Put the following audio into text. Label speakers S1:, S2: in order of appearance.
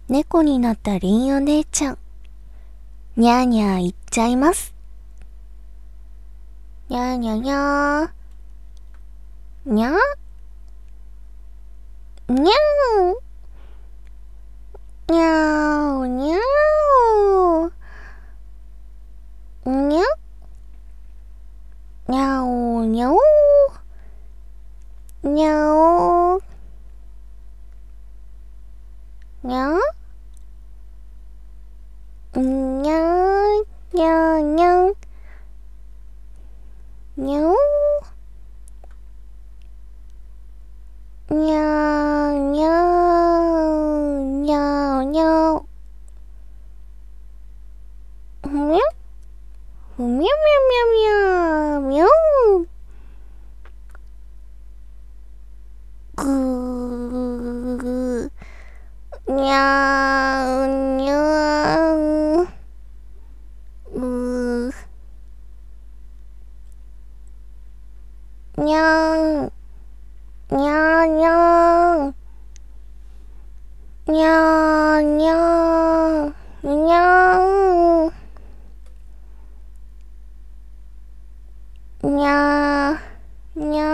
S1: 猫になったりんお姉ちゃん。にゃーにゃー言っちゃいます。にゃーにゃにゃー。にゃーにゃー。にゃーにゃー。にゃにゃおにゃおにゃおにゃにゃにゃにゃにゃおにゃにゃにゃにゃふみゃふみゃみゃみゃみゃみゃぐーにゃーにゃーうーにゃーにゃーにゃーにゃーにゃーにゃーにゃーにゃ